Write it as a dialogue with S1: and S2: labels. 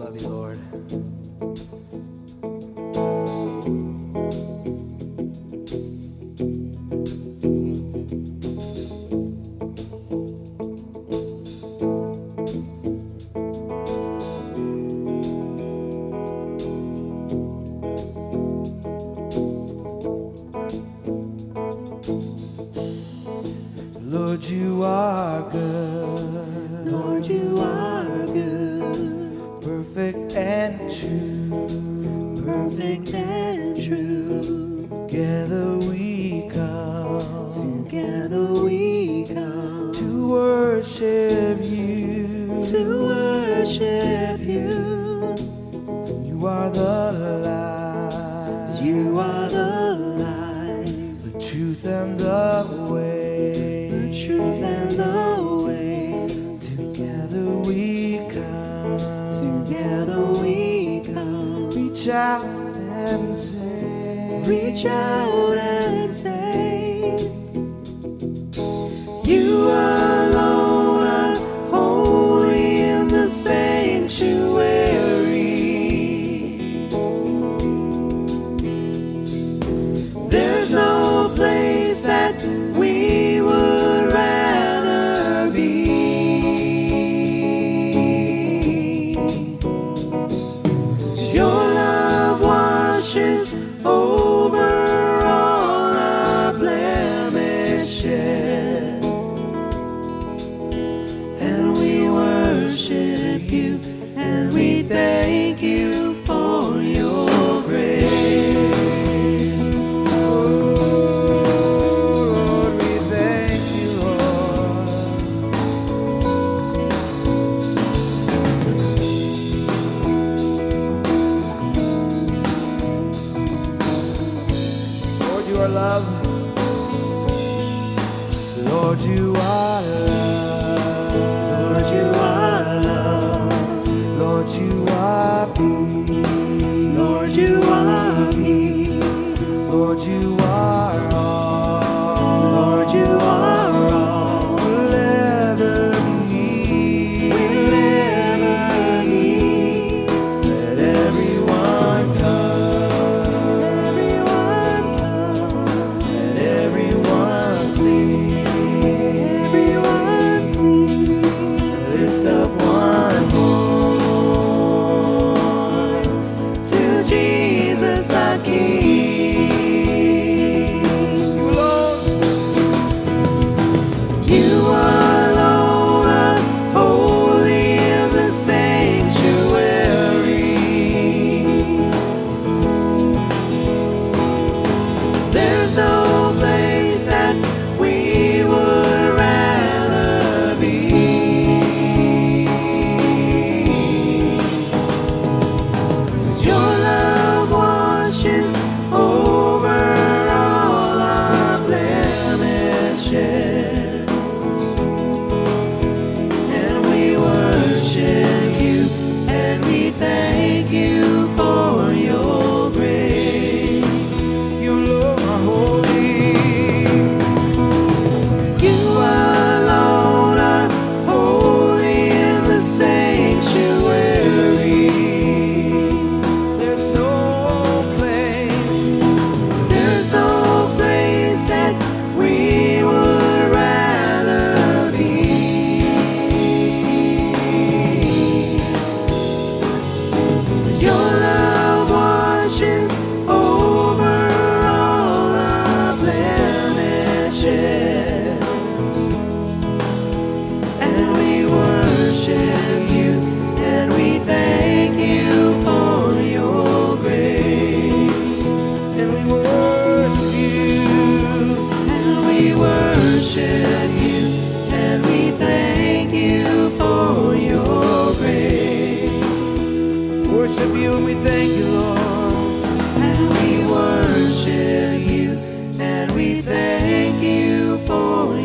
S1: love you, Lord. Lord, you are good.
S2: Lord, you are good.
S1: Perfect and true.
S2: Perfect and true.
S1: Together we come.
S2: Together we come.
S1: To worship you.
S2: To worship you.
S1: You are the light.
S2: You are the light.
S1: The truth and the way.
S2: Truth and the way.
S1: Together we come.
S2: Together we come.
S1: Reach out and say.
S2: Reach out and say, you alone are holy in the sanctuary. There's no place that we would rather be. 'Cause your love washes over all our blemishes, and we worship you, and we thank you for your grace.
S1: Lord, we thank you, Lord. Lord, you are love. Lord, you are love.
S2: Lord, you are love.
S1: Lord, you are peace.
S2: Lord, you are peace.
S1: Lord, you are all.
S2: Lord, you are all
S1: We'll ever need.
S2: we'll ever need.
S1: Let everyone come.
S2: Everyone come,
S1: Let everyone sing.
S2: everyone sing.
S1: Lift up one voice
S2: To Jesus our King.
S1: Lord,
S2: You alone are holy in the sanctuary. There's no place that we would rather be. 'Cause your love washes over all our blemishes, and we worship you, and we thank you for your grace.
S1: you Lord are holy.
S2: You alone are holy in the sanctuary.
S1: There's no place.
S2: There's no place that we would rather be. 'Cause your love washes over all our blemishes, and we worship you, and we thank you for your grace.
S1: And we worship you.
S2: And we worship you, and we thank you for your grace.
S1: Worship you and we thank you, Lord.
S2: And we worship you, and we thank you for